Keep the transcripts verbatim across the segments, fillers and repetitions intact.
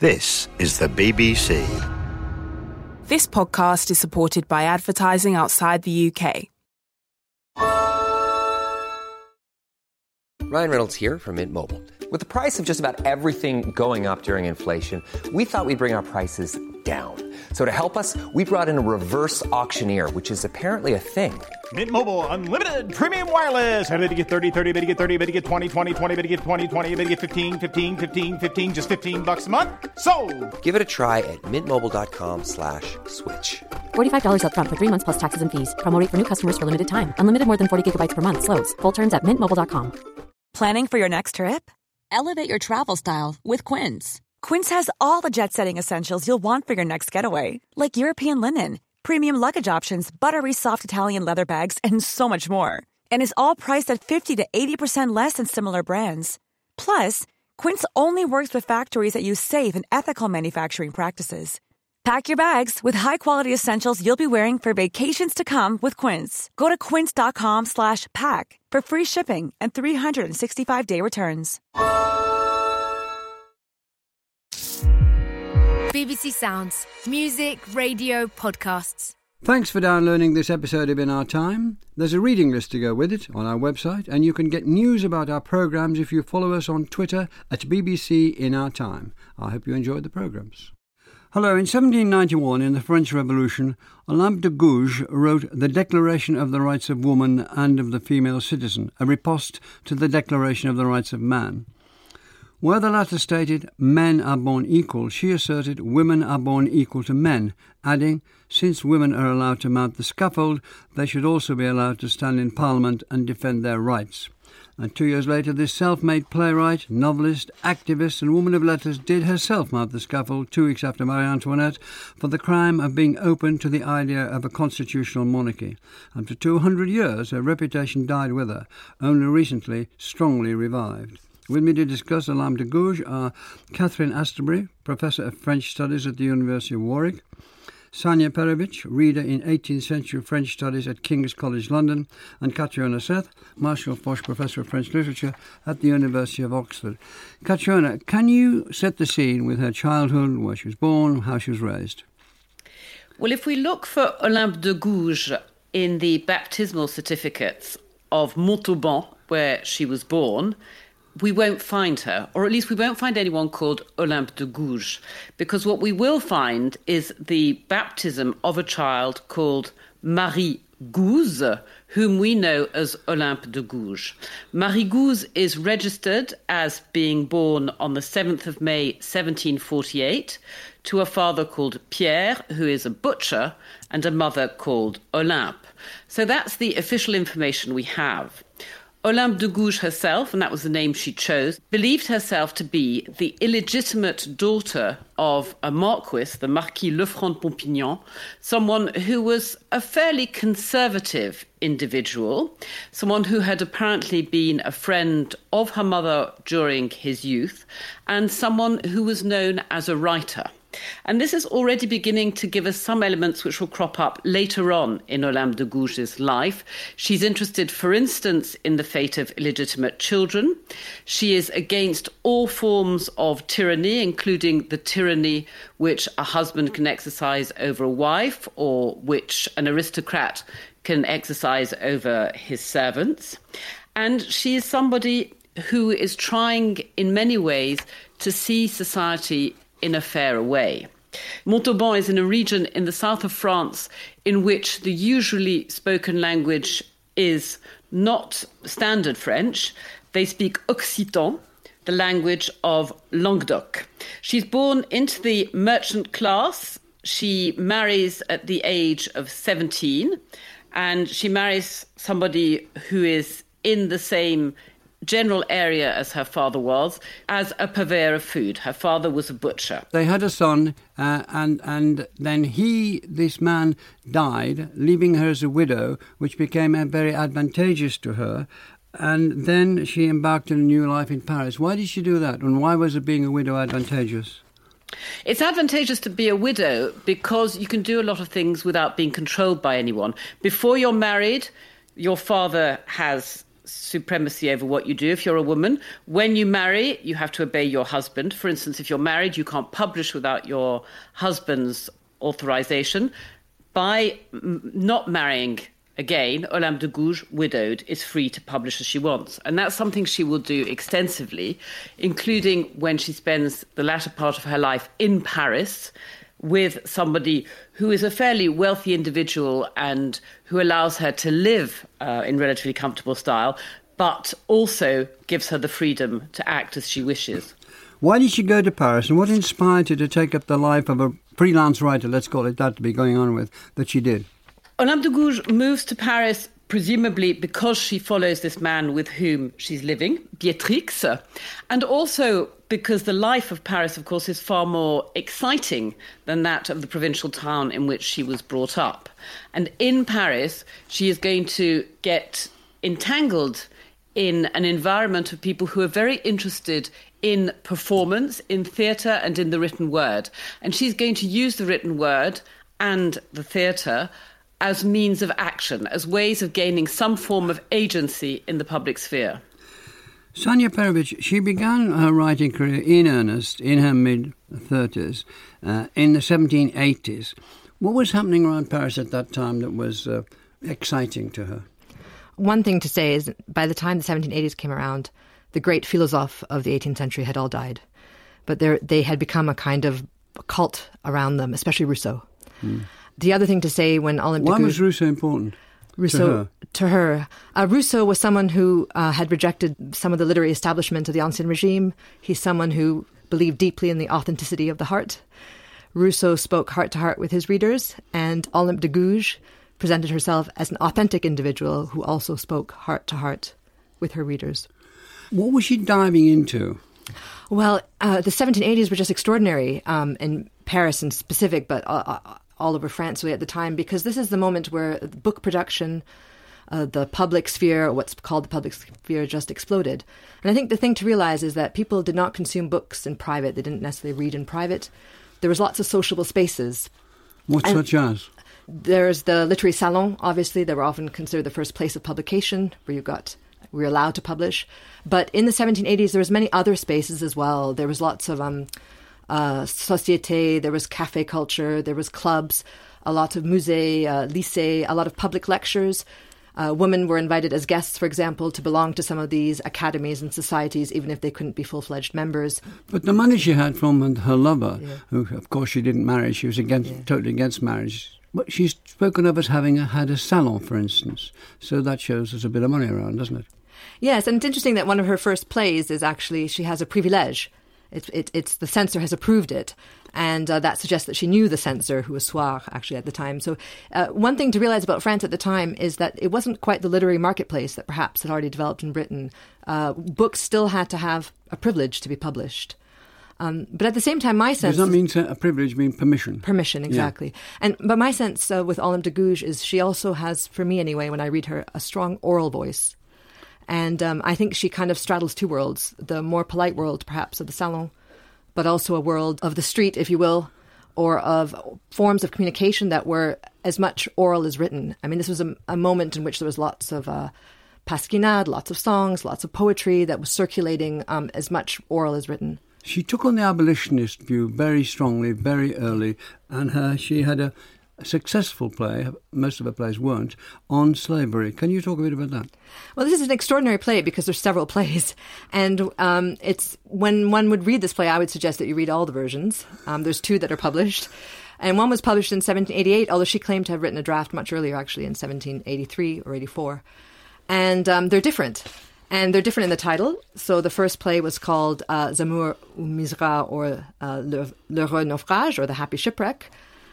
This is the B B C. This podcast is supported by advertising outside the U K. Ryan Reynolds here from Mint Mobile. With the price of just about everything going up during inflation, we thought we'd bring our prices down. So to help us, we brought in a reverse auctioneer, which is apparently a thing. Mint Mobile Unlimited Premium Wireless. How to get thirty, thirty, how to get thirty, how to get twenty, twenty, twenty, how to get twenty, twenty, how to get fifteen, fifteen, fifteen, fifteen, just fifteen bucks a month? Sold! Give it a try at mintmobile.com slash switch. forty-five dollars up front for three months plus taxes and fees. Promo rate for new customers for limited time. Unlimited more than forty gigabytes per month. Slows full terms at mint mobile dot com. Planning for your next trip? Elevate your travel style with Quince. Quince has all the jet-setting essentials you'll want for your next getaway, like European linen, premium luggage options, buttery soft Italian leather bags, and so much more. And is all priced at fifty to eighty percent less than similar brands. Plus, Quince only works with factories that use safe and ethical manufacturing practices. Pack your bags with high-quality essentials you'll be wearing for vacations to come with Quince. Go to quince.com slash pack for free shipping and three sixty-five day returns. B B C Sounds. Music, radio, podcasts. Thanks for downloading this episode of In Our Time. There's a reading list to go with it on our website, and you can get news about our programmes if you follow us on Twitter at B B C In Our Time. I hope you enjoyed the programmes. Hello, in seventeen ninety-one, in the French Revolution, Olympe de Gouges wrote the Declaration of the Rights of Woman and of the Female Citizen, a riposte to the Declaration of the Rights of Man. Where the latter stated, men are born equal, she asserted, women are born equal to men, adding, since women are allowed to mount the scaffold, they should also be allowed to stand in Parliament and defend their rights. And two years later, this self-made playwright, novelist, activist and woman of letters did herself mount the scaffold two weeks after Marie Antoinette for the crime of being open to the idea of a constitutional monarchy. And for two hundred years, her reputation died with her, only recently strongly revived. With me to discuss Olympe de Gouges are Catherine Astorbury, Professor of French Studies at the University of Warwick, Sanya Perovich, reader in eighteenth century French Studies at King's College London, and Catriona Seth, Marshall Foch Professor of French Literature at the University of Oxford. Catriona, can you set the scene with her childhood, where she was born, how she was raised? Well, if we look for Olympe de Gouges in the baptismal certificates of Montauban, where she was born, we won't find her, or at least we won't find anyone called Olympe de Gouges, because what we will find is the baptism of a child called Marie Gouze, whom we know as Olympe de Gouges. Marie Gouze is registered as being born on the seventh of May seventeen forty-eight to a father called Pierre, who is a butcher, and a mother called Olympe. So that's the official information we have. Olympe de Gouges herself, and that was the name she chose, believed herself to be the illegitimate daughter of a marquis, the Marquis Lefranc-Pompignan, someone who was a fairly conservative individual, someone who had apparently been a friend of her mother during his youth, and someone who was known as a writer. And this is already beginning to give us some elements which will crop up later on in Olympe de Gouges' life. She's interested, for instance, in the fate of illegitimate children. She is against all forms of tyranny, including the tyranny which a husband can exercise over a wife or which an aristocrat can exercise over his servants. And she is somebody who is trying in many ways to see society in a fairer way. Montauban is in a region in the south of France in which the usually spoken language is not standard French. They speak Occitan, the language of Languedoc. She's born into the merchant class. She marries at the age of seventeen, and she marries somebody who is in the same general area as her father was, as a purveyor of food. Her father was a butcher. They had a son, uh, and and then he, this man, died, leaving her as a widow, which became uh, very advantageous to her. And then she embarked on a new life in Paris. Why did she do that? And why was it being a widow advantageous? It's advantageous to be a widow because you can do a lot of things without being controlled by anyone. Before you're married, your father has supremacy over what you do if you're a woman. When you marry, you have to obey your husband. For instance, if you're married, you can't publish without your husband's authorization. By m- not marrying again, Olympe de Gouges, widowed, is free to publish as she wants. And that's something she will do extensively, including when she spends the latter part of her life in Paris with somebody who is a fairly wealthy individual and who allows her to live uh, in relatively comfortable style, but also gives her the freedom to act as she wishes. Why did she go to Paris, and what inspired her to take up the life of a freelance writer, let's call it that, to be going on with, that she did? Olympe de Gouges moves to Paris presumably because she follows this man with whom she's living, Beatrix, and also because the life of Paris, of course, is far more exciting than that of the provincial town in which she was brought up. And in Paris, she is going to get entangled in an environment of people who are very interested in performance, in theatre and in the written word. And she's going to use the written word and the theatre as means of action, as ways of gaining some form of agency in the public sphere. Sonia Perovich, she began her writing career in earnest in her mid-thirties, uh, in the seventeen eighties. What was happening around Paris at that time that was uh, exciting to her? One thing to say is, by the time the seventeen eighties came around, the great philosophes of the eighteenth century had all died. But they had become a kind of cult around them, especially Rousseau. Mm. The other thing to say when Olympe de Gouges... Why was Rousseau important Rousseau, to her? To her. Uh, Rousseau was someone who uh, had rejected some of the literary establishment of the Ancien Regime. He's someone who believed deeply in the authenticity of the heart. Rousseau spoke heart-to-heart with his readers, and Olympe de Gouges presented herself as an authentic individual who also spoke heart-to-heart with her readers. What was she diving into? Well, uh, the seventeen eighties were just extraordinary um, in Paris in specific, but uh, all over France at the time, because this is the moment where book production, uh, the public sphere, or what's called the public sphere, just exploded. And I think the thing to realize is that people did not consume books in private. They didn't necessarily read in private. There was lots of sociable spaces. What and such as? There's the literary salon, obviously. They were often considered the first place of publication, where you got... we were allowed to publish. But in the seventeen eighties, there was many other spaces as well. There was lots of um, uh, société, there was café culture, there was clubs, a lot of musée, uh, lycée, a lot of public lectures. Uh, women were invited as guests, for example, to belong to some of these academies and societies, even if they couldn't be full-fledged members. But the money she had from her lover, yeah. who, of course, she didn't marry, she was against, yeah. totally against marriage. But she's spoken of as having a, had a salon, for instance. So that shows there's a bit of money around, doesn't it? Yes, and it's interesting that one of her first plays is actually, she has a privilège. It, it, it's the censor has approved it. And uh, that suggests that she knew the censor, who was Soir, actually, at the time. So uh, one thing to realize about France at the time is that it wasn't quite the literary marketplace that perhaps had already developed in Britain. Uh, books still had to have a privilege to be published. Um, but at the same time, my sense... Does that mean a privilege mean permission? Permission, exactly. Yeah. And But my sense uh, with Olympe de Gouges is she also has, for me anyway, when I read her, a strong oral voice. And um, I think she kind of straddles two worlds, the more polite world, perhaps, of the salon, but also a world of the street, if you will, or of forms of communication that were as much oral as written. I mean, this was a, a moment in which there was lots of uh, pasquinade, lots of songs, lots of poetry that was circulating um, as much oral as written. She took on the abolitionist view very strongly, very early, and her, she had a, a successful play, most of her plays weren't, on slavery. Can you talk a bit about that? Well, this is an extraordinary play because there's several plays. And um, it's when one would read this play, I would suggest that you read all the versions. Um, there's two that are published. And one was published in seventeen eighty-eight, although she claimed to have written a draft much earlier, actually, in seventeen eighty-three or eighty-four. And um, they're different. And they're different in the title. So the first play was called uh, Zamour ou Misra, or uh, Le, L'Heureux Naufrage, or The Happy Shipwreck.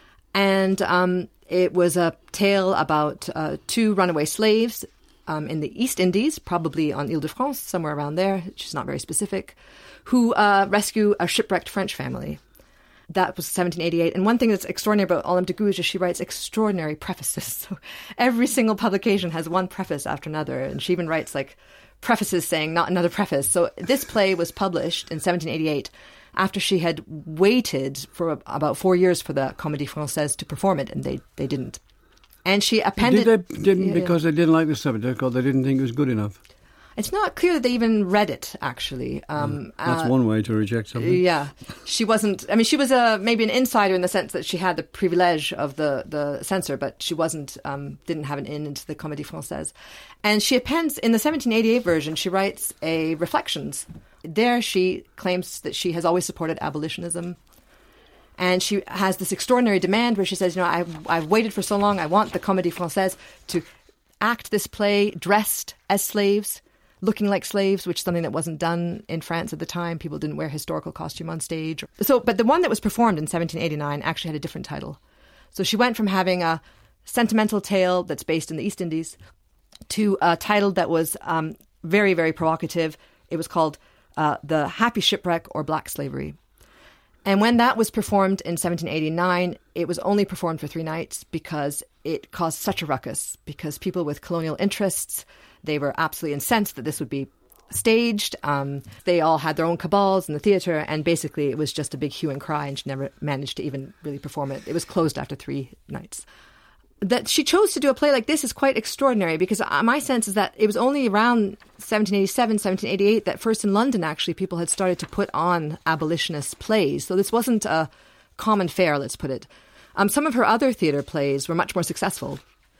And um, it was a tale about uh, two runaway slaves um, in the East Indies, probably on Ile-de-France, somewhere around there, which is not very specific, who uh, rescue a shipwrecked French family. That was seventeen eighty-eight. And one thing that's extraordinary about Olympe de Gouges is she writes extraordinary prefaces. So every single publication has one preface after another. And she even writes like prefaces saying not another preface. So this play was published in seventeen eighty-eight after she had waited for about four years for the Comédie Française to perform it, and they, they didn't. And she appended... Did they, didn't yeah, because yeah. they didn't like the subject, or they didn't think it was good enough? It's not clear that they even read it, actually. Um, That's uh, one way to reject something. Yeah. She wasn't... I mean, she was a, maybe an insider in the sense that she had the privilege of the, the censor, but she wasn't... Um, didn't have an in into the Comédie Française. And she appends... In the seventeen eighty-eight version, she writes a Reflections. There she claims that she has always supported abolitionism. And she has this extraordinary demand where she says, you know, I've, I've waited for so long, I want the Comédie Française to act this play dressed as slaves, looking like slaves, which is something that wasn't done in France at the time. People didn't wear historical costume on stage. So, but the one that was performed in seventeen eighty-nine actually had a different title. So she went from having a sentimental tale that's based in the East Indies to a title that was um, very, very provocative. It was called uh, The Happy Shipwreck or Black Slavery. And when that was performed in seventeen eighty-nine, it was only performed for three nights because it caused such a ruckus, because people with colonial interests, they were absolutely incensed that this would be staged. Um, they all had their own cabals in the theatre, and basically it was just a big hue and cry, and she never managed to even really perform it. It was closed after three nights. That she chose to do a play like this is quite extraordinary, because my sense is that it was only around seventeen eighty-seven, seventeen eighty-eight that first in London, actually, people had started to put on abolitionist plays. So this wasn't a common fare, let's put it. Um, some of her other theatre plays were much more successful.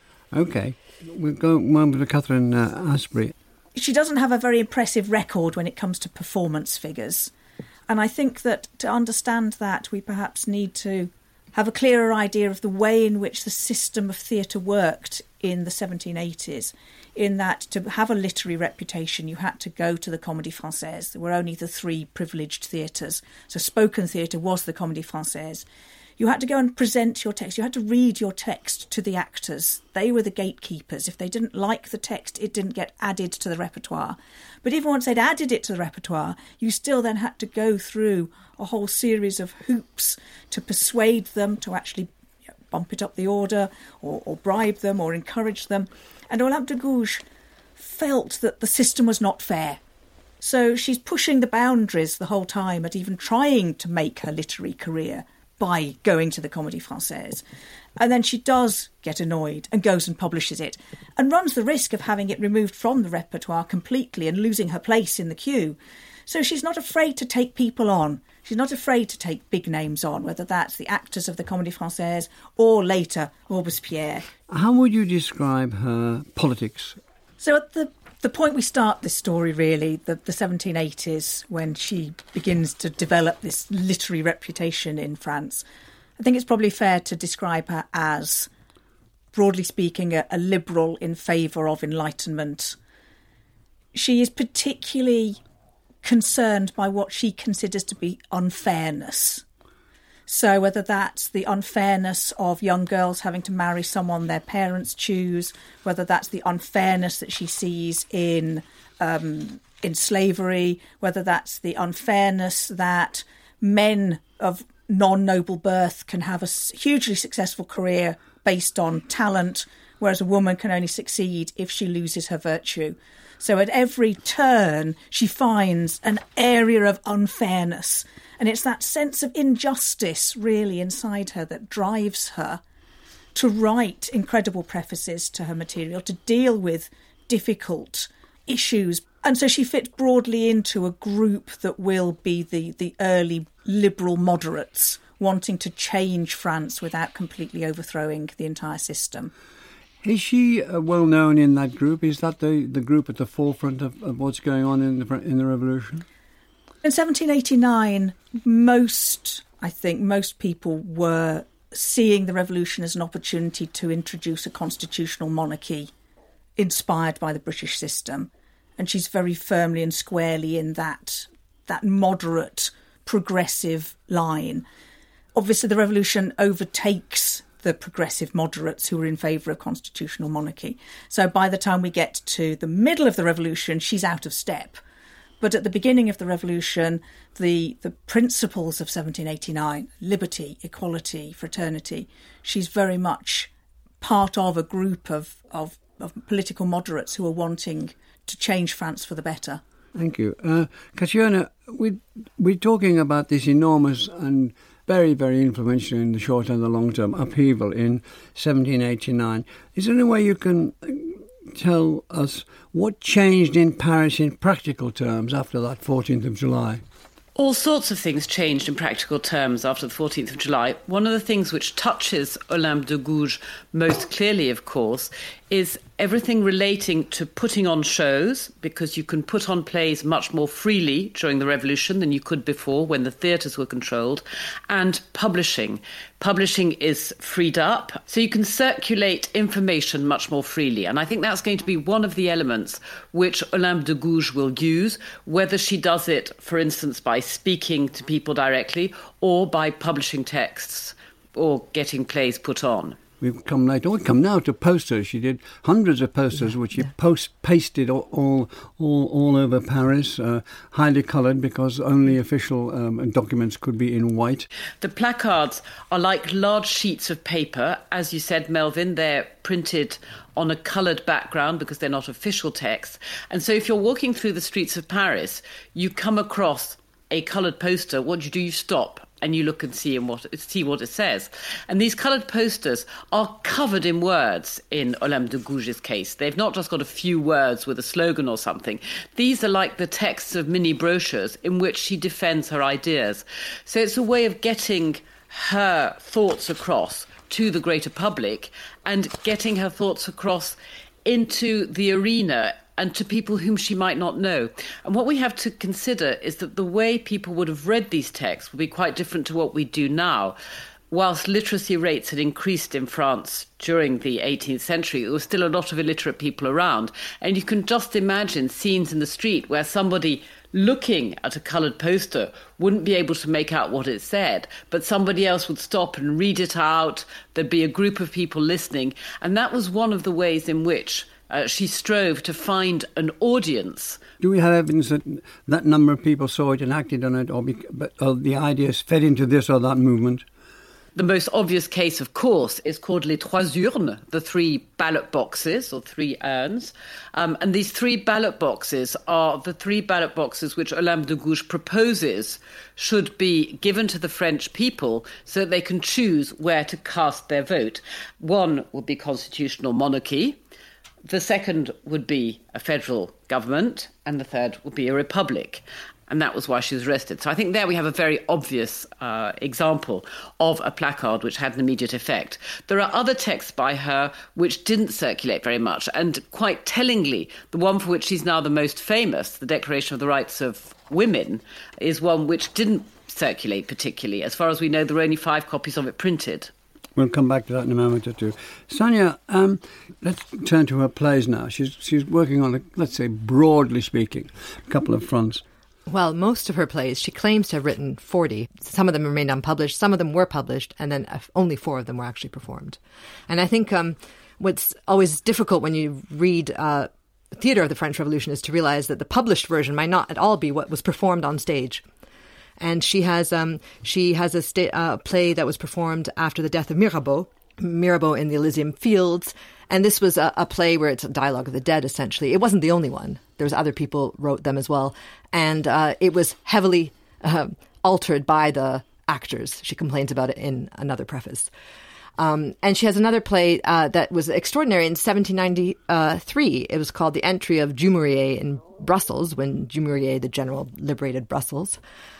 OK. We'll go on to Catherine uh, Asprey. She doesn't have a very impressive record when it comes to performance figures. And I think that to understand that, we perhaps need to have a clearer idea of the way in which the system of theatre worked in the seventeen eighties, in that to have a literary reputation, you had to go to the Comédie Française. There were only the three privileged theatres. So spoken theatre was the Comédie Française. You had to go and present your text. You had to read your text to the actors. They were the gatekeepers. If they didn't like the text, it didn't get added to the repertoire. But even once they'd added it to the repertoire, you still then had to go through a whole series of hoops to persuade them to actually you know, bump it up the order, or, or bribe them, or encourage them. And Olympe de Gouges felt that the system was not fair. So she's pushing the boundaries the whole time at even trying to make her literary career by going to the Comédie Française. And then she does get annoyed and goes and publishes it, and runs the risk of having it removed from the repertoire completely and losing her place in the queue. So she's not afraid to take people on. She's not afraid to take big names on, whether that's the actors of the Comédie Française or later Robespierre. How would you describe her politics? So at the the point we start this story, really, the, the seventeen eighties, when she begins to develop this literary reputation in France, I think it's probably fair to describe her as, broadly speaking, a, a liberal in favour of enlightenment. She is particularly concerned by what she considers to be unfairness. So whether that's the unfairness of young girls having to marry someone their parents choose, whether that's the unfairness that she sees in um, in slavery, whether that's the unfairness that men of non-noble birth can have a hugely successful career based on talent, whereas a woman can only succeed if she loses her virtue. So at every turn, she finds an area of unfairness. And it's that sense of injustice, really, inside her that drives her to write incredible prefaces to her material, to deal with difficult issues. And so she fits broadly into a group that will be the, the early liberal moderates, wanting to change France without completely overthrowing the entire system. Is she uh, well known in that group? Is that the, the group at the forefront of, of what's going on in the in the revolution? In seventeen eighty-nine, most, I think, most people were seeing the revolution as an opportunity to introduce a constitutional monarchy inspired by the British system. And she's very firmly and squarely in that, that moderate, progressive line. Obviously, the revolution overtakes the progressive moderates who were in favour of constitutional monarchy. So by the time we get to the middle of the revolution, she's out of step. But at the beginning of the revolution, the, the principles of seventeen eighty-nine, liberty, equality, fraternity, she's very much part of a group of, of, of political moderates who are wanting to change France for the better. Thank you. Uh, Catriona, we, we're talking about this enormous and very, very influential in the short and the long term upheaval in seventeen eighty-nine. Is there any way you can tell us what changed in Paris in practical terms after that fourteenth of July? All sorts of things changed in practical terms after the fourteenth of July. One of the things which touches Olympe de Gouges most clearly, of course, is everything relating to putting on shows, because you can put on plays much more freely during the revolution than you could before when the theatres were controlled, and publishing. Publishing is freed up, so you can circulate information much more freely. And I think that's going to be one of the elements which Olympe de Gouges will use, whether she does it, for instance, by speaking to people directly or by publishing texts or getting plays put on. We've come later. We come now to posters. She did hundreds of posters, which she post pasted all all all, all over Paris, uh, highly coloured because only official um, documents could be in white. The placards are like large sheets of paper, as you said, Melvin. They're printed on a coloured background because they're not official text. And so, if you're walking through the streets of Paris, you come across a coloured poster. What do you do? You stop and you look and see in what see what it says. And these coloured posters are covered in words in Olympe de Gouges' case. They've not just got a few words with a slogan or something. These are like the texts of mini brochures in which she defends her ideas. So it's a way of getting her thoughts across to the greater public and getting her thoughts across into the arena and to people whom she might not know. And what we have to consider is that the way people would have read these texts would be quite different to what we do now. Whilst literacy rates had increased in France during the eighteenth century, there was still a lot of illiterate people around. And you can just imagine scenes in the street where somebody looking at a coloured poster wouldn't be able to make out what it said, but somebody else would stop and read it out. There'd be a group of people listening. And that was one of the ways in which Uh, she strove to find an audience. Do we have evidence that that number of people saw it and acted on it, or, be, but, or the ideas fed into this or that movement? The most obvious case, of course, is called les trois urnes, the three ballot boxes or three urns. Um, and these three ballot boxes are the three ballot boxes which Olympe de Gouges proposes should be given to the French people so that they can choose where to cast their vote. One would be constitutional monarchy. The second would be a federal government, and the third would be a republic. And that was why she was arrested. So I think there we have a very obvious uh, example of a placard which had an immediate effect. There are other texts by her which didn't circulate very much. And quite tellingly, the one for which she's now the most famous, the Declaration of the Rights of Women, is one which didn't circulate particularly. As far as we know, there are only five copies of it printed. We'll come back to that in a moment or two. Sonia, um, let's turn to her plays now. She's she's working on, a, let's say, broadly speaking, a couple of fronts. Well, most of her plays, she claims to have written forty. Some of them remained unpublished, some of them were published, and then only four of them were actually performed. And I think um, what's always difficult when you read uh, theatre of the French Revolution is to realise that the published version might not at all be what was performed on stage. And she has um, she has a sta- uh, play that was performed after the death of Mirabeau, Mirabeau in the Elysium Fields. And this was a, a play where it's a dialogue of the dead, essentially. It wasn't the only one. There was other people wrote them as well. And uh, it was heavily uh, altered by the actors. She complains about it in another preface. Um, and she has another play uh, that was extraordinary in seventeen ninety-three. It was called The Entry of Dumouriez in Brussels, when Dumouriez, the general, liberated Brussels.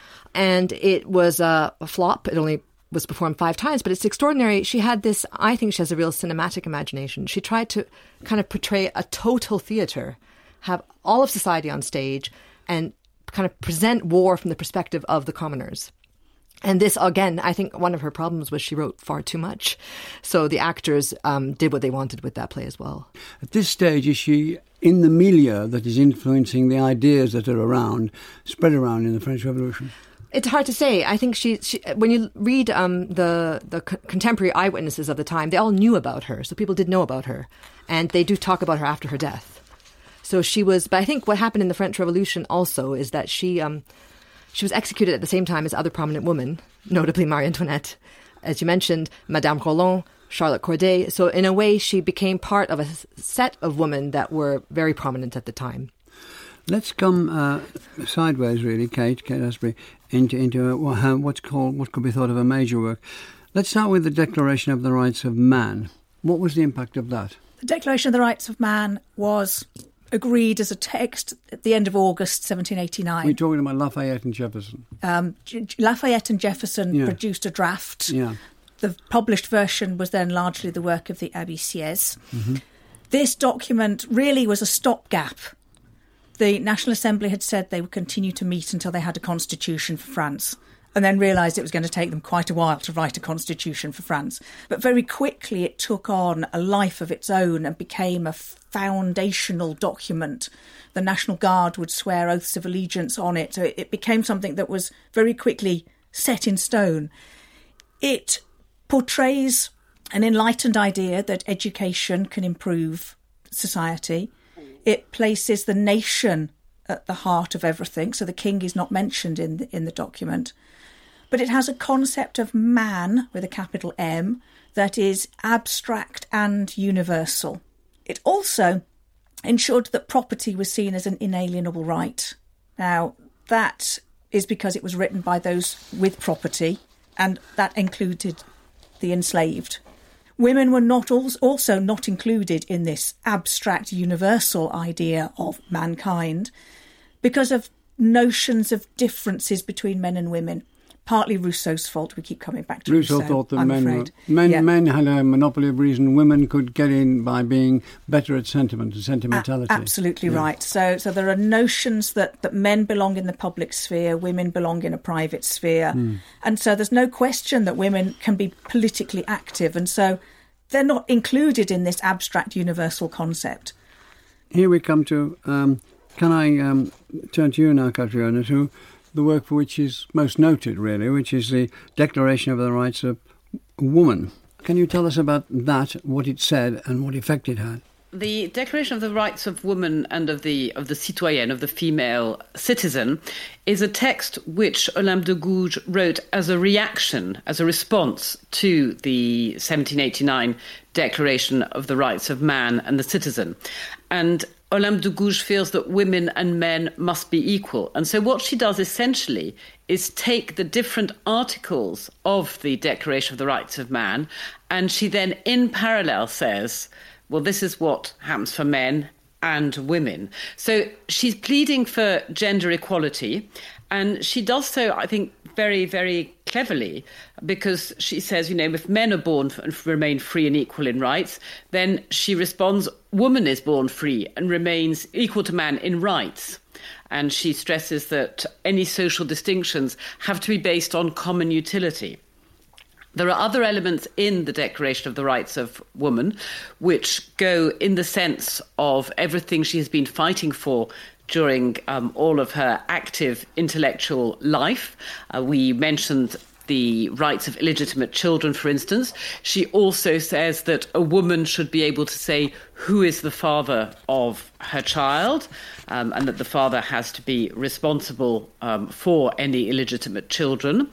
And it was a, a flop. It only was performed five times, but it's extraordinary. She had this, I think she has a real cinematic imagination. She tried to kind of portray a total theatre, have all of society on stage, and kind of present war from the perspective of the commoners. And this, again, I think one of her problems was she wrote far too much. So the actors um, did what they wanted with that play as well. At this stage, is she in the milieu that is influencing the ideas that are around, spread around in the French Revolution? It's hard to say. I think she, she when you read um, the the co- contemporary eyewitnesses of the time, they all knew about her. So people did know about her. And they do talk about her after her death. So she was, but I think what happened in the French Revolution also is that she um, she was executed at the same time as other prominent women, notably Marie Antoinette, as you mentioned, Madame Roland, Charlotte Corday. So in a way, she became part of a set of women that were very prominent at the time. Let's come uh, sideways, really, Kate, Kate Asprey, into into uh, what's called, what could be thought of a major work. Let's start with the Declaration of the Rights of Man. What was the impact of that? The Declaration of the Rights of Man was agreed as a text at the end of August seventeen eighty-nine. We're talking about Lafayette and Jefferson. Um, Lafayette and Jefferson yeah. produced a draft. Yeah. The published version was then largely the work of the Abbé Sieyès. Mm-hmm. This document really was a stopgap. The National Assembly had said they would continue to meet until they had a constitution for France, and then realised it was going to take them quite a while to write a constitution for France. But very quickly it took on a life of its own and became a foundational document. The National Guard would swear oaths of allegiance on it. So it became something that was very quickly set in stone. It portrays an enlightened idea that education can improve society. It places the nation at the heart of everything. So the king is not mentioned in the, in the document. But it has a concept of man, with a capital M, that is abstract and universal. It also ensured that property was seen as an inalienable right. Now, that is because it was written by those with property, and that included the enslaved. Women were not also not included in this abstract universal idea of mankind because of notions of differences between men and women. Partly Rousseau's fault. We keep coming back to Rousseau. Rousseau thought that I'm men, were, afraid. men, yeah. men had a monopoly of reason. Women could get in by being better at sentiment and sentimentality. A- absolutely yeah. right. So, so there are notions that, that men belong in the public sphere, women belong in a private sphere, mm. and so there's no question that women can be politically active, and so they're not included in this abstract universal concept. Here we come to. Um, can I um, turn to you now, Catriona, to the work for which is most noted, really, which is the Declaration of the Rights of Woman. Can you tell us about that, what it said and what effect it had? The Declaration of the Rights of Woman and of the of the citoyenne, of the female citizen, is a text which Olympe de Gouges wrote as a reaction, as a response to the seventeen eighty-nine Declaration of the Rights of Man and the Citizen. And Olympe de Gouges feels that women and men must be equal. And so what she does essentially is take the different articles of the Declaration of the Rights of Man, and she then in parallel says, well, this is what happens for men and women. So she's pleading for gender equality, and she does so, I think, very, very cleverly, because she says, you know, if men are born and remain free and equal in rights, then she responds, woman is born free and remains equal to man in rights. And she stresses that any social distinctions have to be based on common utility. There are other elements in the Declaration of the Rights of Woman which go in the sense of everything she has been fighting for during um, all of her active intellectual life. Uh, we mentioned the rights of illegitimate children, for instance. She also says that a woman should be able to say who is the father of her child, um, and that the father has to be responsible um, for any illegitimate children.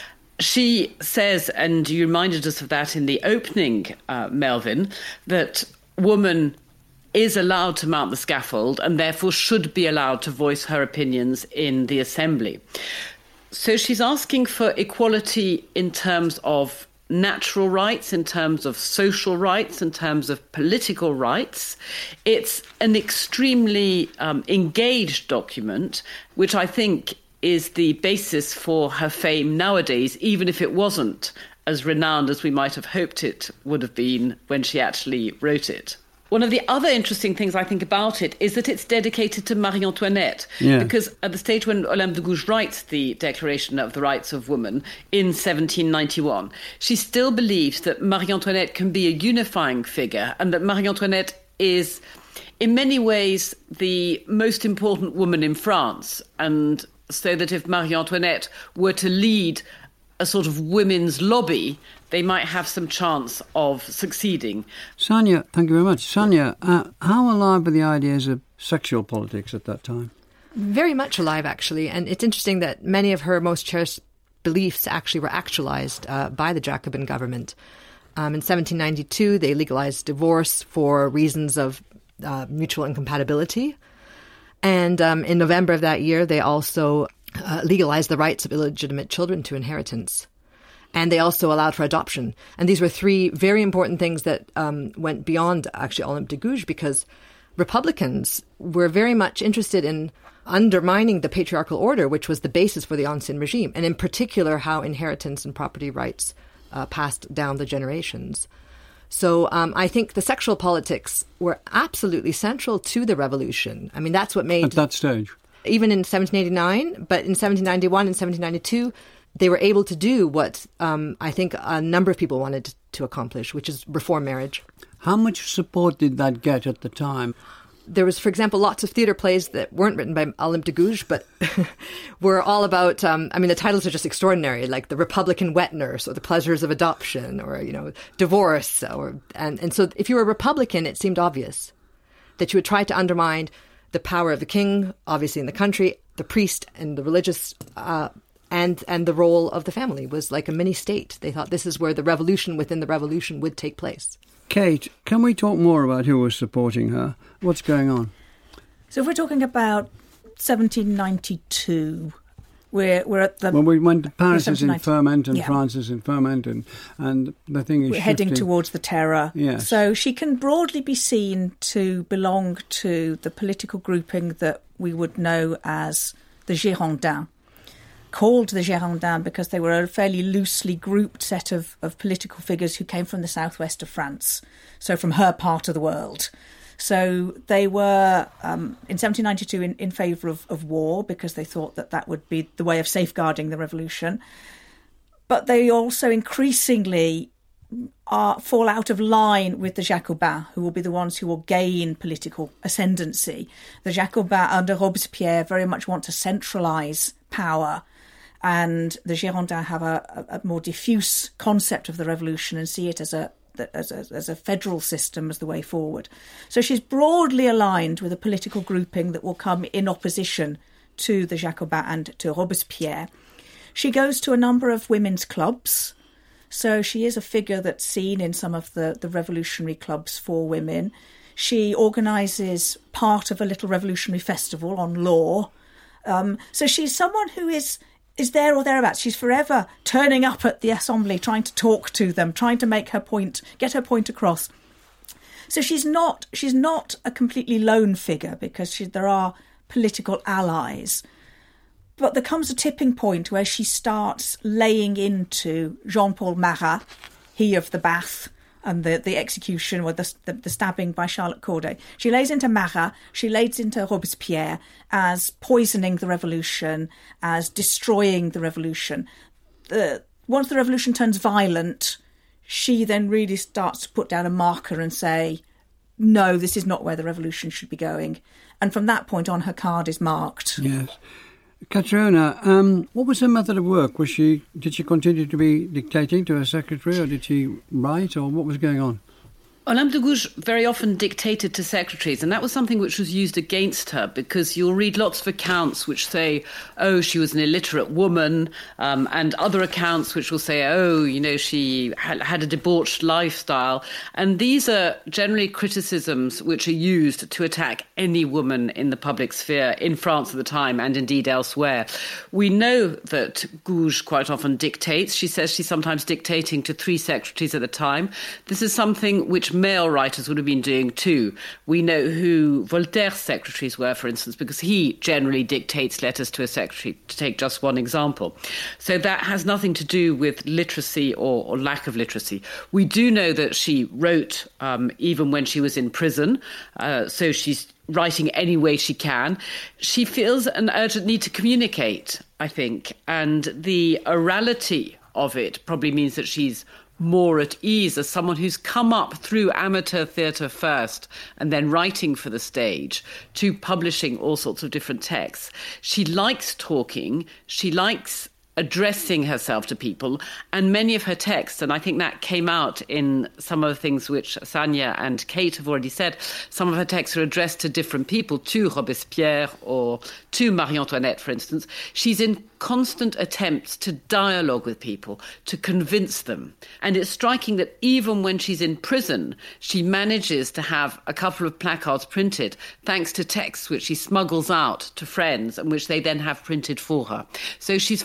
She says, and you reminded us of that in the opening, uh, Melvyn, that woman is allowed to mount the scaffold and therefore should be allowed to voice her opinions in the assembly. So she's asking for equality in terms of natural rights, in terms of social rights, in terms of political rights. It's an extremely um, engaged document, which I think is the basis for her fame nowadays, even if it wasn't as renowned as we might have hoped it would have been when she actually wrote it. One of the other interesting things I think about it is that it's dedicated to Marie Antoinette, yeah. because at the stage when Olympe de Gouges writes the Declaration of the Rights of Woman in seventeen ninety-one, she still believes that Marie Antoinette can be a unifying figure, and that Marie Antoinette is, in many ways, the most important woman in France, and so that if Marie Antoinette were to lead a sort of women's lobby, they might have some chance of succeeding. Sonia, thank you very much. Sonia, uh, how alive were the ideas of sexual politics at that time? Very much alive, actually. And it's interesting that many of her most cherished beliefs actually were actualized uh, by the Jacobin government. Um, in seventeen ninety-two, they legalized divorce for reasons of uh, mutual incompatibility. And um, in November of that year, they also uh, legalized the rights of illegitimate children to inheritance. And they also allowed for adoption. And these were three very important things that um, went beyond actually Olympe de Gouges, because Republicans were very much interested in undermining the patriarchal order, which was the basis for the Ancien regime, and in particular how inheritance and property rights uh, passed down the generations. So um, I think the sexual politics were absolutely central to the revolution. I mean, that's what made... At that stage? Even in seventeen eighty-nine, but in seventeen ninety-one and seventeen ninety-two, they were able to do what um, I think a number of people wanted to accomplish, which is reform marriage. How much support did that get at the time? There was, for example, lots of theatre plays that weren't written by Olympe de Gouges, but were all about, um, I mean, the titles are just extraordinary, like The Republican Wet Nurse or The Pleasures of Adoption or, you know, Divorce. Or and, and so if you were a Republican, it seemed obvious that you would try to undermine the power of the king, obviously in the country, the priest and the religious, uh, and and the role of the family was like a mini state. They thought this is where the revolution within the revolution would take place. Kate, can we talk more about who was supporting her? What's going on? So if we're talking about seventeen ninety-two, we're, we're at the... Well, we went to Paris is in ferment and yeah. France is in ferment, and, and the thing is We're shifting. heading towards the terror. Yes. So she can broadly be seen to belong to the political grouping that we would know as the Girondins. Called the Girondins because they were a fairly loosely grouped set of, of political figures who came from the southwest of France, so from her part of the world. So they were, um, in seventeen ninety-two, in, in favour of, of war because they thought that that would be the way of safeguarding the revolution. But they also increasingly are, fall out of line with the Jacobins, who will be the ones who will gain political ascendancy. The Jacobins under Robespierre very much want to centralise power, and the Girondins have a, a more diffuse concept of the revolution and see it as a, as a as a federal system as the way forward. So she's broadly aligned with a political grouping that will come in opposition to the Jacobins and to Robespierre. She goes to a number of women's clubs. So she is a figure that's seen in some of the, the revolutionary clubs for women. She organises part of a little revolutionary festival on law. Um, so she's someone who is... is there or thereabouts. She's forever turning up at the assembly, trying to talk to them, trying to make her point, get her point across. So she's not she's not a completely lone figure because she, there are political allies. But there comes a tipping point where she starts laying into Jean-Paul Marat, he of the bath, and the, the execution or the, the, the stabbing by Charlotte Corday. She lays into Marat, she lays into Robespierre as poisoning the revolution, as destroying the revolution. The, once the revolution turns violent, she then really starts to put down a marker and say, no, this is not where the revolution should be going. And from that point on, her card is marked. Yes. Catriona, um, what was her method of work? Was she did she continue to be dictating to her secretary, or did she write, or what was going on? Olympe de Gouges very often dictated to secretaries, and that was something which was used against her, because you'll read lots of accounts which say, oh, she was an illiterate woman, um, and other accounts which will say, oh, you know, she had, had a debauched lifestyle. And these are generally criticisms which are used to attack any woman in the public sphere in France at the time, and indeed elsewhere. We know that Gouges quite often dictates. She says she's sometimes dictating to three secretaries at a time. This is something which male writers would have been doing too. We know who Voltaire's secretaries were, for instance, because he generally dictates letters to a secretary, to take just one example. So that has nothing to do with literacy or, or lack of literacy. We do know that she wrote um, even when she was in prison, uh, so she's writing any way she can. She feels an urgent need to communicate, I think, and the orality of it probably means that she's more at ease as someone who's come up through amateur theatre first and then writing for the stage to publishing all sorts of different texts. She likes talking, she likes addressing herself to people, and many of her texts, and I think that came out in some of the things which Sanya and Kate have already said, some of her texts are addressed to different people, to Robespierre or to Marie-Antoinette, for instance. She's in constant attempts to dialogue with people, to convince them. And it's striking that even when she's in prison, she manages to have a couple of placards printed, thanks to texts which she smuggles out to friends and which they then have printed for her. So she's forever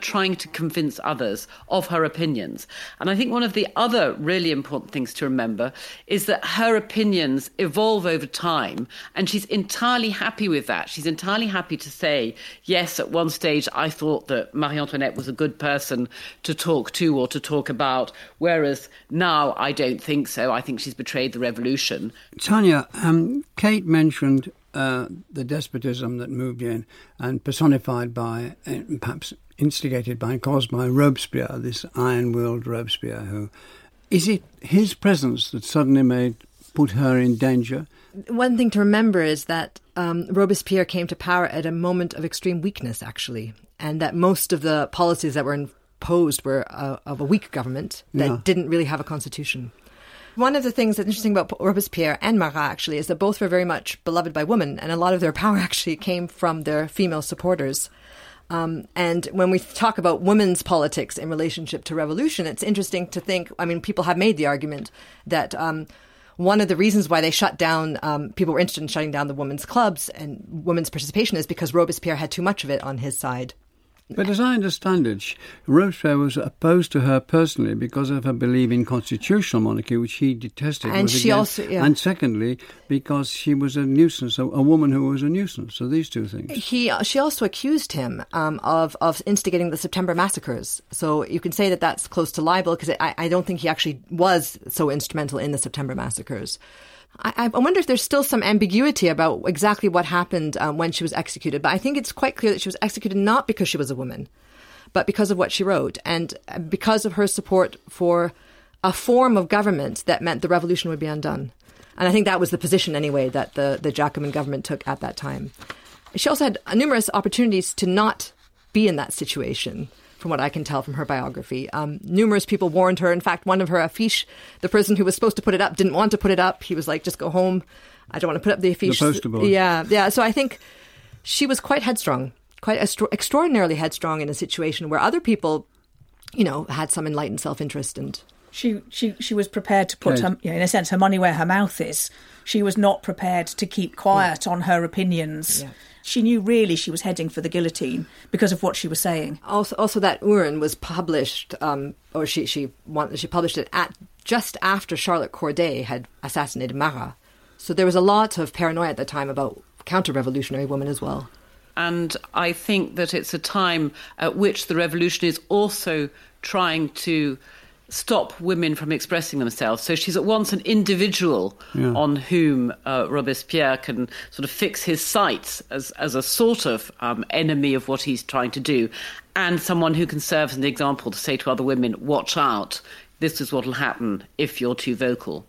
trying to convince others of her opinions. And I think one of the other really important things to remember is that her opinions evolve over time, and she's entirely happy with that. She's entirely happy to say, yes, at one stage I thought that Marie Antoinette was a good person to talk to or to talk about, whereas now I don't think so. I think she's betrayed the revolution. Tanya, um, Kate mentioned uh, the despotism that moved in and personified by, uh, perhaps instigated by, caused by Robespierre, this iron-willed Robespierre, who... Is it his presence that suddenly made put her in danger? One thing to remember is that um, Robespierre came to power at a moment of extreme weakness, actually, and that most of the policies that were imposed were uh, of a weak government that yeah. didn't really have a constitution. One of the things that's interesting about Robespierre and Marat, actually, is that both were very much beloved by women, and a lot of their power actually came from their female supporters. Um, and when we talk about women's politics in relationship to revolution, it's interesting to think, I mean, people have made the argument that um, one of the reasons why they shut down, um, people were interested in shutting down the women's clubs and women's participation is because Robespierre had too much of it on his side. But as I understand it, Robespierre was opposed to her personally because of her belief in constitutional monarchy, which he detested. And she against, also, yeah. And secondly, because she was a nuisance, a, a woman who was a nuisance. So these two things. He, she also accused him um, of, of instigating the September massacres. So you can say that that's close to libel because I, I don't think he actually was so instrumental in the September massacres. I, I wonder if there's still some ambiguity about exactly what happened um, when she was executed. But I think it's quite clear that she was executed not because she was a woman, but because of what she wrote and because of her support for a form of government that meant the revolution would be undone. And I think that was the position, anyway, that the, the Jacobin government took at that time. She also had numerous opportunities to not be in that situation, from what I can tell from her biography. Um, numerous people warned her. In fact, one of her affiche, the person who was supposed to put it up didn't want to put it up. He was like, just go home. I don't want to put up the affiche. The poster boy. Yeah, yeah. So I think she was quite headstrong, quite extra- extraordinarily headstrong in a situation where other people, you know, had some enlightened self-interest. And She she she was prepared to put, her, you know, in a sense, her money where her mouth is. She was not prepared to keep quiet yeah. on her opinions. Yeah. She knew really she was heading for the guillotine because of what she was saying. Also, also that Urn was published, um, or she she wanted, she published it at just after Charlotte Corday had assassinated Marat. So there was a lot of paranoia at the time about counter-revolutionary women as well. And I think that it's a time at which the revolution is also trying to stop women from expressing themselves. So she's at once an individual yeah. on whom uh, Robespierre can sort of fix his sights as, as a sort of um, enemy of what he's trying to do, and someone who can serve as an example to say to other women, watch out, this is what will happen if you're too vocal.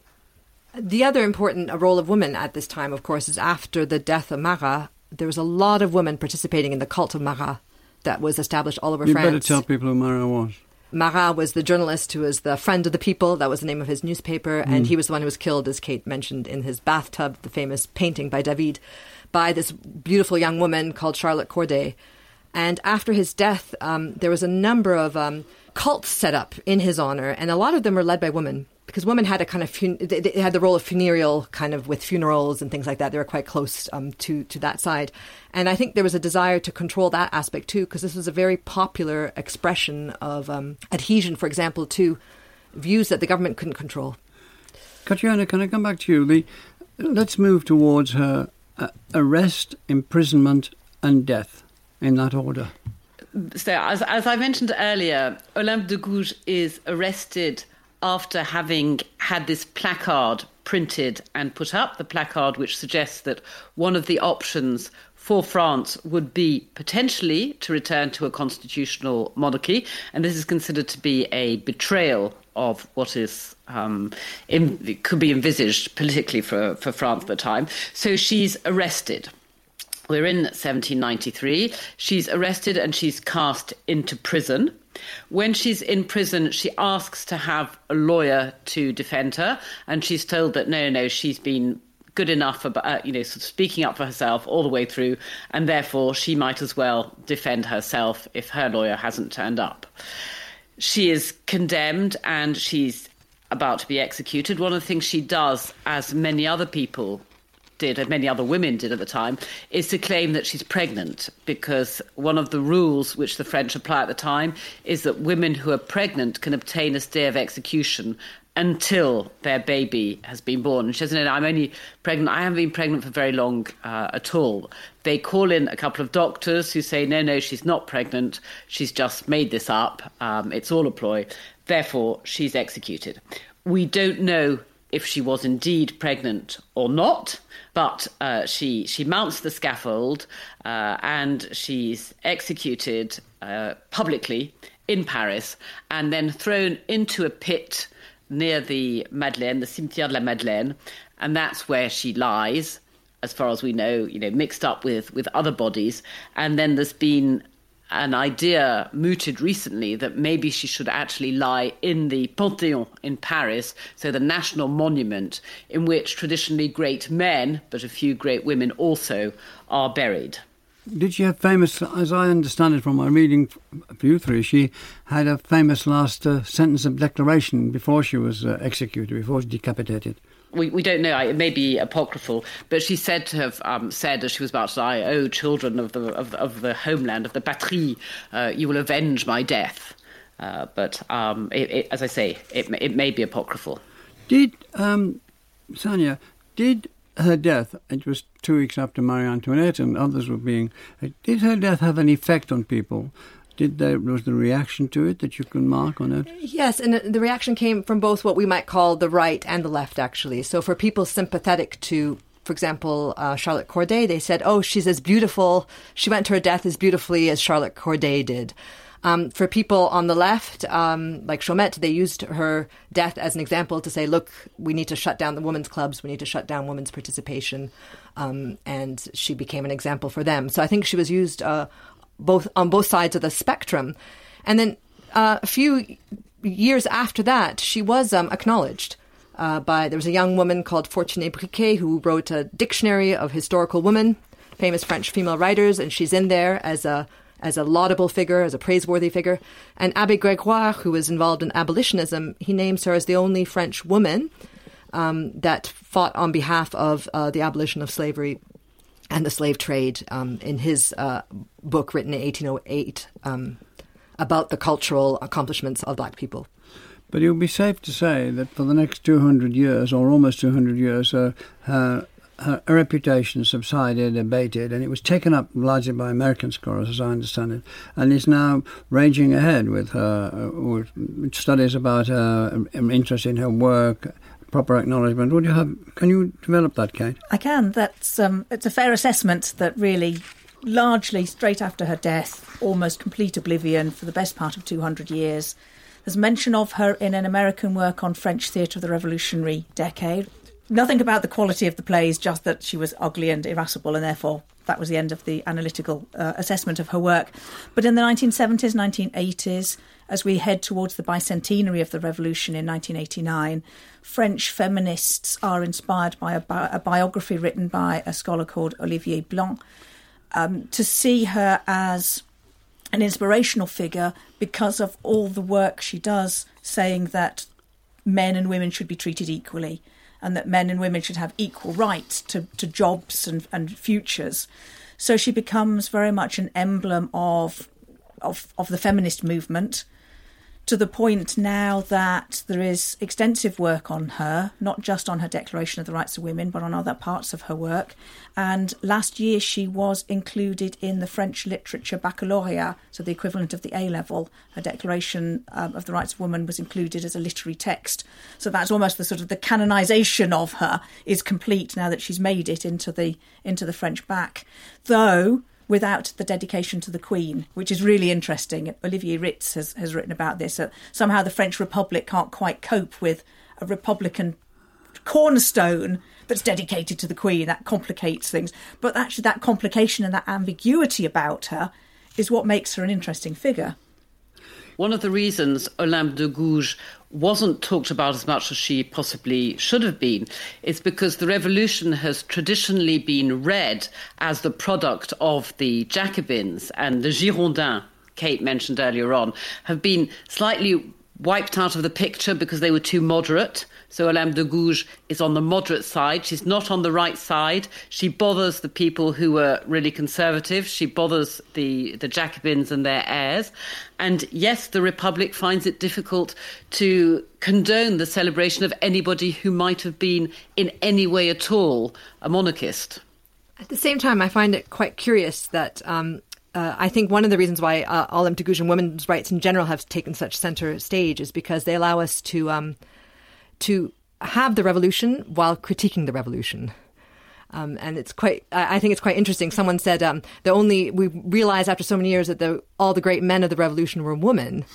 The other important role of women at this time, of course, is after the death of Marat, there was a lot of women participating in the cult of Marat that was established all over you France. You better tell people who Marat was. Marat was the journalist who was the friend of the people. That was the name of his newspaper. Mm. And he was the one who was killed, as Kate mentioned, in his bathtub, the famous painting by David, by this beautiful young woman called Charlotte Corday. And after his death, um, there was a number of um, cults set up in his honor. And a lot of them were led by women, because women had a kind of fun- they, they had the role of funereal, kind of with funerals and things like that. They were quite close um, to to that side, and I think there was a desire to control that aspect too, because this was a very popular expression of um, adhesion, for example, to views that the government couldn't control. Catriona, can I come back to you? The, let's move towards her uh, arrest, imprisonment, and death in that order. So, as as I mentioned earlier, Olympe de Gouges is arrested after having had this placard printed and put up, the placard which suggests that one of the options for France would be potentially to return to a constitutional monarchy. And this is considered to be a betrayal of what is um, in, it could be envisaged politically for, for France at the time. So she's arrested. We're in seventeen ninety-three. She's arrested and she's cast into prison. When she's in prison, she asks to have a lawyer to defend her, and she's told that no, no, she's been good enough about, uh, you know, sort of speaking up for herself all the way through, and therefore she might as well defend herself if her lawyer hasn't turned up. She is condemned and she's about to be executed. One of the things she does, as many other people did, and many other women did at the time, is to claim that she's pregnant, because one of the rules which the French apply at the time is that women who are pregnant can obtain a stay of execution until their baby has been born. And she says, no, no, I'm only pregnant. I haven't been pregnant for very long uh, at all. They call in a couple of doctors who say, no, no, she's not pregnant. She's just made this up. Um, it's all a ploy. Therefore, she's executed. We don't know if she was indeed pregnant or not, but uh, she she mounts the scaffold uh, and she's executed uh, publicly in Paris and then thrown into a pit near the Madeleine, the Cimetière de la Madeleine, and that's where she lies, as far as we know, you know, mixed up with, with other bodies. And then there's been an idea mooted recently that maybe she should actually lie in the Panthéon in Paris, so the national monument in which traditionally great men, but a few great women also, are buried. Did she have famous, as I understand it from my reading of you three, she had a famous last uh, sentence of declaration before she was uh, executed, before she was decapitated? We, we don't know. It may be apocryphal, but she's said to have um, said as she was about to die, "Oh, children of the of, of the homeland, of the patrie, uh, you will avenge my death." Uh, but um, it, it, as I say, it, it may be apocryphal. Did um, Sonia? Did her death? It was two weeks after Marie Antoinette, and others were being. Did her death have an effect on people? Did there was the reaction to it that you can mark on it? Yes, and the reaction came from both what we might call the right and the left, actually. So for people sympathetic to, for example, uh, Charlotte Corday, they said, oh, she's as beautiful, she went to her death as beautifully as Charlotte Corday did. Um, for people on the left, um, like Chaumette, they used her death as an example to say, look, we need to shut down the women's clubs, we need to shut down women's participation, um, and she became an example for them. So I think she was used uh, both on both sides of the spectrum. And then uh, a few years after that, she was um, acknowledged uh, by, there was a young woman called Fortunée Briquet who wrote a dictionary of historical women, famous French female writers, and she's in there as a as a laudable figure, as a praiseworthy figure. And Abbé Grégoire, who was involved in abolitionism, he names her as the only French woman um, that fought on behalf of uh, the abolition of slavery and the slave trade um, in his uh, book written in eighteen oh eight um, about the cultural accomplishments of black people. But it would be safe to say that for the next two hundred years, or almost two hundred years, uh, her, her reputation subsided, abated, and it was taken up largely by American scholars, as I understand it, and is now raging ahead with her uh, with studies about her interest in her work, proper acknowledgement. Would you have? Can you develop that, Kate? I can. That's um, it's a fair assessment that really, largely straight after her death, almost complete oblivion for the best part of two hundred years. There's mention of her in an American work on French theatre of the Revolutionary decade. Nothing about the quality of the plays, just that she was ugly and irascible, and therefore that was the end of the analytical uh, assessment of her work. But in the nineteen seventies, nineteen eighties, as we head towards the bicentenary of the revolution in nineteen eighty-nine, French feminists are inspired by a, bi- a biography written by a scholar called Olivier Blanc um, to see her as an inspirational figure because of all the work she does, saying that men and women should be treated equally and that men and women should have equal rights to, to jobs and, and futures. So she becomes very much an emblem of, of of the feminist movement, to the point now that there is extensive work on her, not just on her Declaration of the Rights of Women, but on other parts of her work. And last year she was included in the French Literature Baccalaureate, so the equivalent of the A-level. Her Declaration um, of the Rights of Women was included as a literary text. So that's almost the sort of the canonisation of her is complete now that she's made it into the into the French back. Though without the dedication to the Queen, which is really interesting. Olivier Ritz has, has written about this. Uh, somehow the French Republic can't quite cope with a Republican cornerstone that's dedicated to the Queen. That complicates things. But actually that complication and that ambiguity about her is what makes her an interesting figure. One of the reasons Olympe de Gouges wasn't talked about as much as she possibly should have been is because the revolution has traditionally been read as the product of the Jacobins, and the Girondins, Kate mentioned earlier on, have been slightly wiped out of the picture because they were too moderate. So Olympe de Gouges is on the moderate side. She's not on the right side. She bothers the people who were really conservative. She bothers the, the Jacobins and their heirs. And yes, the Republic finds it difficult to condone the celebration of anybody who might have been in any way at all a monarchist. At the same time, I find it quite curious that um, uh, I think one of the reasons why uh, Olympe de Gouges and women's rights in general have taken such centre stage is because they allow us to um, to have the revolution while critiquing the revolution. Um, and it's quite, I think it's quite interesting. Someone said um, the only, we realized after so many years that the, all the great men of the revolution were women.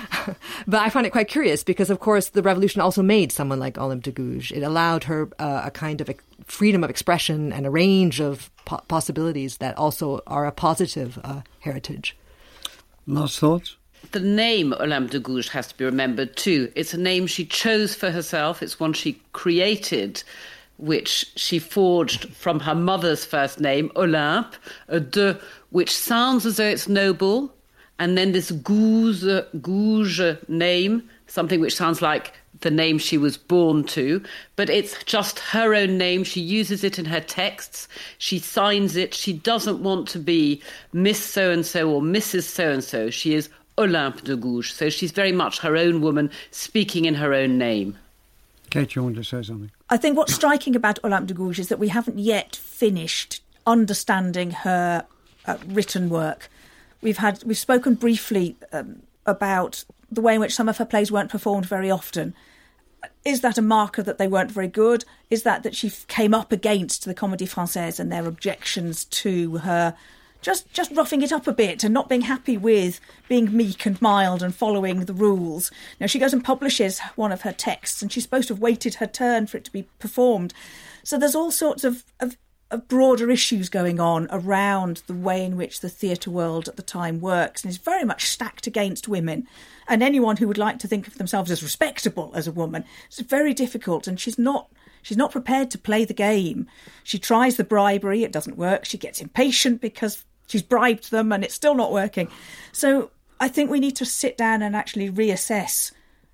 But I find it quite curious because, of course, the revolution also made someone like Olympe de Gouges. It allowed her uh, a kind of freedom of expression and a range of po- possibilities that also are a positive uh, heritage. Last thoughts? The name Olympe de Gouges has to be remembered too. It's a name she chose for herself. It's one she created, which she forged from her mother's first name, Olympe, a de, which sounds as though it's noble, and then this Gouges, Gouges name, something which sounds like the name she was born to, but it's just her own name. She uses it in her texts. She signs it. She doesn't want to be Miss So-and-so or Missus So-and-so. She is Olympe de Gouges. So she's very much her own woman speaking in her own name. Kate, you want to say something? I think what's striking about Olympe de Gouges is that we haven't yet finished understanding her uh, written work. We've had we've spoken briefly um, about the way in which some of her plays weren't performed very often. Is that a marker that they weren't very good? Is that that she came up against the Comédie Française and their objections to her just just roughing it up a bit and not being happy with being meek and mild and following the rules? Now, she goes and publishes one of her texts and she's supposed to have waited her turn for it to be performed. So there's all sorts of, of, of broader issues going on around the way in which the theatre world at the time works, and is very much stacked against women. And anyone who would like to think of themselves as respectable as a woman, it's very difficult, and she's not She's not prepared to play the game. She tries the bribery, it doesn't work. She gets impatient because she's bribed them and it's still not working. So I think we need to sit down and actually reassess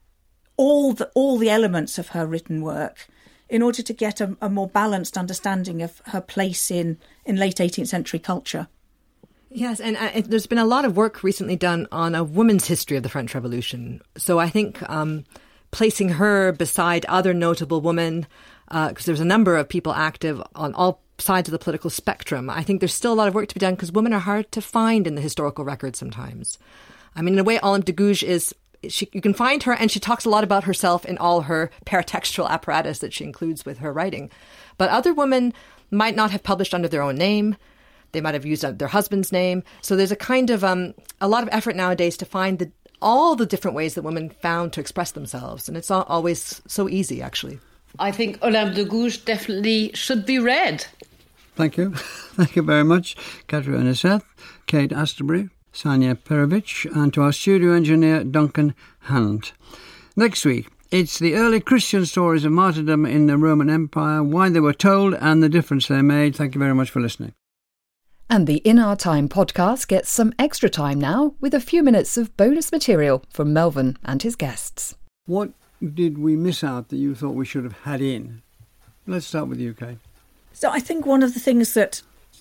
all the all the elements of her written work in order to get a, a more balanced understanding of her place in, in late eighteenth century culture. Yes, and uh, it, there's been a lot of work recently done on a woman's history of the French Revolution. So I think um, placing her beside other notable women, because uh, there's a number of people active on all sides of the political spectrum, I think there's still a lot of work to be done because women are hard to find in the historical record sometimes. I mean, in a way, Olympe de Gouges is, she, you can find her, and she talks a lot about herself in all her paratextual apparatus that she includes with her writing. But other women might not have published under their own name. They might have used their husband's name. So there's a kind of, um, a lot of effort nowadays to find the, all the different ways that women found to express themselves. And it's not always so easy, actually. I think Olympe de Gouges definitely should be read. Thank you. Thank you very much, Katerina Seth, Kate Astorbury, Sanya Perovich, and to our studio engineer, Duncan Hunt. Next week, it's the early Christian stories of martyrdom in the Roman Empire, why they were told and the difference they made. Thank you very much for listening. And the In Our Time podcast gets some extra time now with a few minutes of bonus material from Melvyn and his guests. What did we miss out that you thought we should have had in? Let's start with you, Kate. So I think one of the things that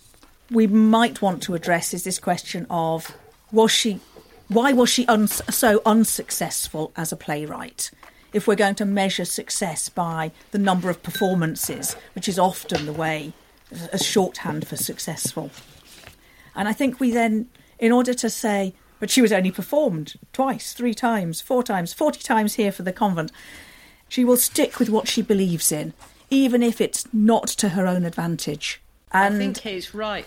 we might want to address is this question of, was she, why was she un- so unsuccessful as a playwright? If we're going to measure success by the number of performances, which is often the way, a shorthand for successful. And I think we then, in order to say, but she was only performed twice, three times, four times, forty times here for the convent, she will stick with what she believes in, even if it's not to her own advantage. And I think Kate's right,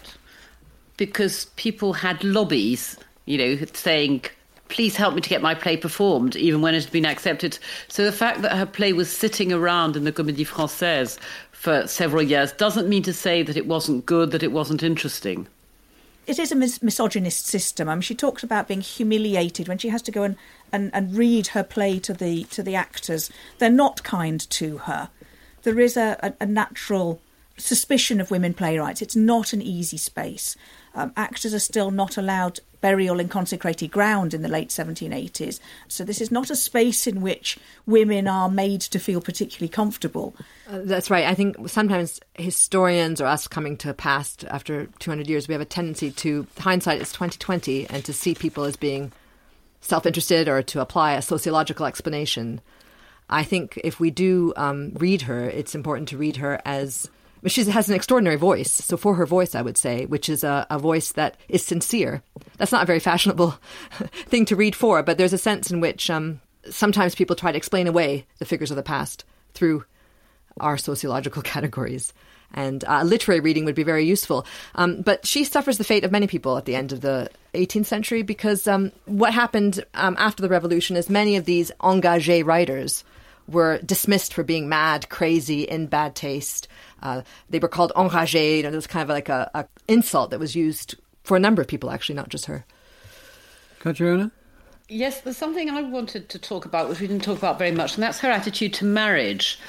because people had lobbies, you know, saying, please help me to get my play performed, even when it had been accepted. So the fact that her play was sitting around in the Comédie Française for several years doesn't mean to say that it wasn't good, that it wasn't interesting. It is a mis- misogynist system. I mean, she talks about being humiliated when she has to go and, and, and read her play to the to the actors. They're not kind to her. There is a, a, a natural suspicion of women playwrights. It's not an easy space. Um, actors are still not allowed burial in consecrated ground in the late seventeen eighties. So this is not a space in which women are made to feel particularly comfortable. Uh, that's right. I think sometimes historians or us coming to past after two hundred years, we have a tendency to, hindsight is twenty twenty, and to see people as being self-interested or to apply a sociological explanation. I think if we do um, read her, it's important to read her as... She has an extraordinary voice. So for her voice, I would say, which is a, a voice that is sincere. That's not a very fashionable thing to read for, but there's a sense in which um, sometimes people try to explain away the figures of the past through our sociological categories. And uh, literary reading would be very useful. Um, but she suffers the fate of many people at the end of the eighteenth century because um, what happened um, after the revolution is many of these engagé writers were dismissed for being mad, crazy, in bad taste. Uh, they were called enragés. You know, it was kind of like a, a insult that was used for a number of people, actually, not just her. Catriona? Yes, there's something I wanted to talk about, which we didn't talk about very much, and that's her attitude to marriage.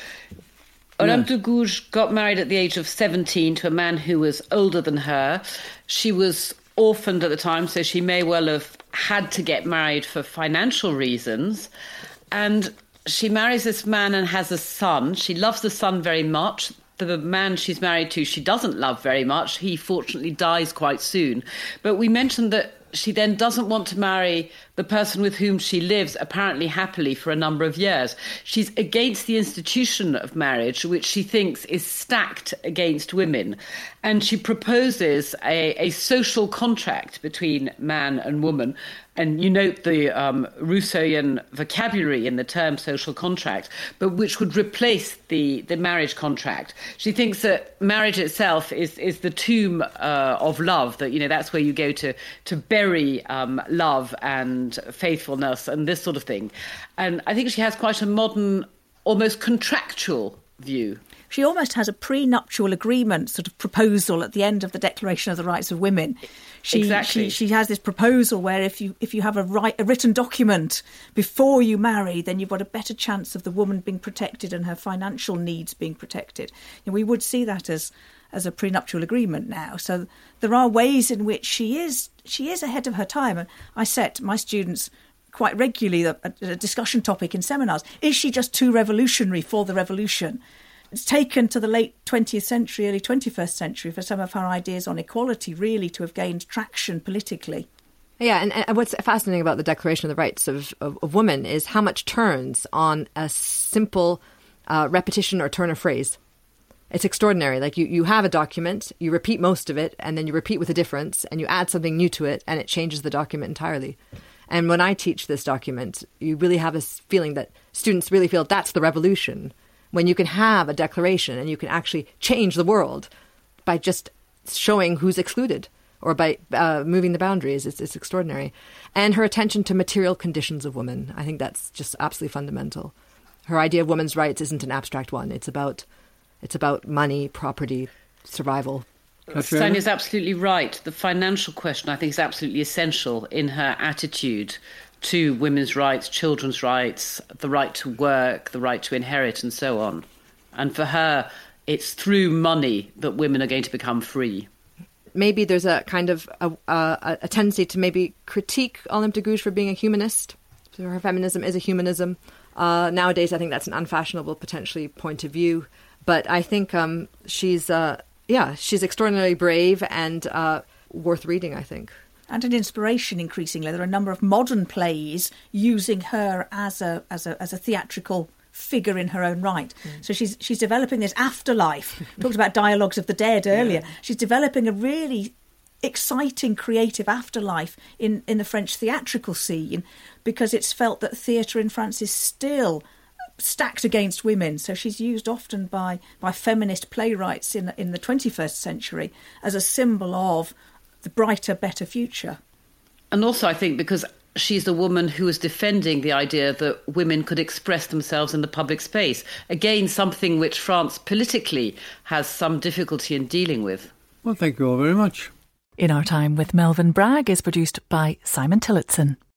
Olympe de Gouges got married at the age of seventeen to a man who was older than her. She was orphaned at the time, so she may well have had to get married for financial reasons. And she marries this man and has a son. She loves the son very much. The man she's married to, she doesn't love very much. He fortunately dies quite soon. But we mentioned that she then doesn't want to marry the person with whom she lives, apparently happily, for a number of years. She's against the institution of marriage, which she thinks is stacked against women. And she proposes a, a social contract between man and woman. And you note the um, Rousseauian vocabulary in the term social contract, but which would replace the, the marriage contract. She thinks that marriage itself is, is the tomb uh, of love, that, you know, that's where you go to, to bury um, love and faithfulness and this sort of thing. And I think she has quite a modern, almost contractual view. She almost has a prenuptial agreement sort of proposal at the end of the Declaration of the Rights of Women. She, exactly. She, she has this proposal where if you if you have a, right, a written document before you marry, then you've got a better chance of the woman being protected and her financial needs being protected. And we would see that as as a prenuptial agreement now. So there are ways in which she is she is ahead of her time. And I set my students quite regularly a, a discussion topic in seminars. Is she just too revolutionary for the revolution? It's taken to the late twentieth century, early twenty-first century for some of her ideas on equality really to have gained traction politically. Yeah, and, and what's fascinating about the Declaration of the Rights of, of, of Women is how much turns on a simple uh, repetition or turn of phrase. It's extraordinary. Like you, you have a document, you repeat most of it, and then you repeat with a difference, and you add something new to it, and it changes the document entirely. And when I teach this document, you really have this feeling that students really feel that's the revolution. When you can have a declaration and you can actually change the world by just showing who's excluded or by uh, moving the boundaries. It's, it's extraordinary. And her attention to material conditions of women. I think that's just absolutely fundamental. Her idea of women's rights isn't an abstract one. It's about it's about money, property, survival. Stania's absolutely right. The financial question, I think, is absolutely essential in her attitude to women's rights, children's rights, the right to work, the right to inherit, and so on. And for her, it's through money that women are going to become free. Maybe there's a kind of a, a, a tendency to maybe critique Olympe de Gouges for being a humanist. So her feminism is a humanism. Uh, nowadays, I think that's an unfashionable, potentially, point of view. But I think um, she's, uh, yeah, she's extraordinarily brave and uh, worth reading, I think. And an inspiration increasingly. There are a number of modern plays using her as a as a as a theatrical figure in her own right. Mm. So she's she's developing this afterlife. We talked about Dialogues of the Dead earlier. Yeah. She's developing a really exciting creative afterlife in, in the French theatrical scene because it's felt that theatre in France is still stacked against women. So she's used often by, by feminist playwrights in in the twenty-first century as a symbol of the brighter, better future. And also, I think, because she's a woman who is defending the idea that women could express themselves in the public space. Again, something which France politically has some difficulty in dealing with. Well, thank you all very much. In Our Time with Melvyn Bragg is produced by Simon Tillotson.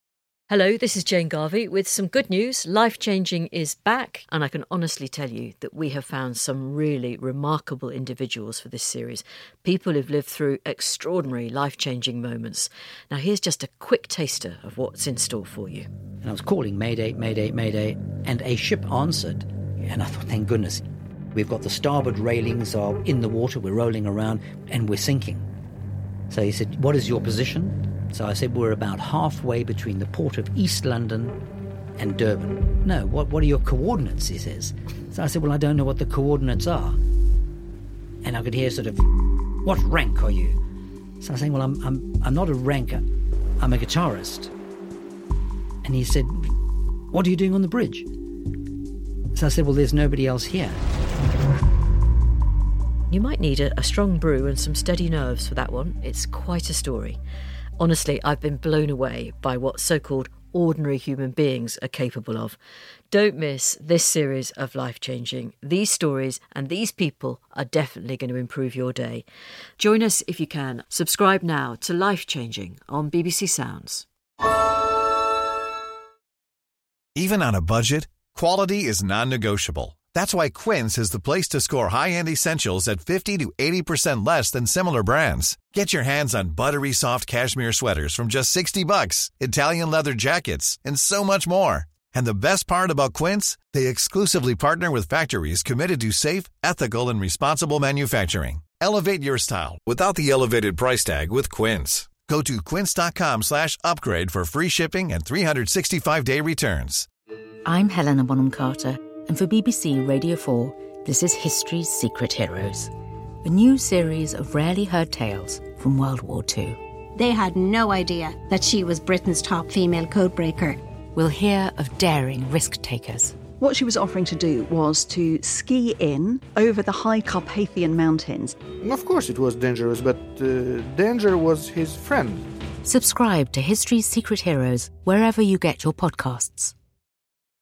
Hello, this is Jane Garvey with some good news. Life Changing is back, and I can honestly tell you that we have found some really remarkable individuals for this series. People who've lived through extraordinary life-changing moments. Now here's just a quick taster of what's in store for you. And I was calling Mayday, Mayday, Mayday, and a ship answered. And I thought, thank goodness, we've got the starboard railings are in the water, we're rolling around, and we're sinking. So he said, what is your position? So I said, we're about halfway between the port of East London and Durban. No, what, what are your coordinates, he says. So I said, well, I don't know what the coordinates are. And I could hear sort of, what rank are you? So I was saying, well, I'm, I'm, I'm not a rank, I'm a guitarist. And he said, what are you doing on the bridge? So I said, well, there's nobody else here. You might need a, a strong brew and some steady nerves for that one. It's quite a story. Honestly, I've been blown away by what so-called ordinary human beings are capable of. Don't miss this series of Life-Changing. These stories and these people are definitely going to improve your day. Join us if you can. Subscribe now to Life-Changing on B B C Sounds. Even on a budget, quality is non-negotiable. That's why Quince is the place to score high-end essentials at fifty to eighty percent less than similar brands. Get your hands on buttery soft cashmere sweaters from just sixty bucks, Italian leather jackets, and so much more. And the best part about Quince, they exclusively partner with factories committed to safe, ethical, and responsible manufacturing. Elevate your style without the elevated price tag with Quince. Go to quince.com slash upgrade for free shipping and three sixty-five day returns. I'm Helena Bonham Carter. And for B B C Radio four, this is History's Secret Heroes, a new series of rarely heard tales from World War Two. They had no idea that she was Britain's top female codebreaker. We'll hear of daring risk-takers. What she was offering to do was to ski in over the high Carpathian Mountains. Of course it was dangerous, but uh, danger was his friend. Subscribe to History's Secret Heroes wherever you get your podcasts.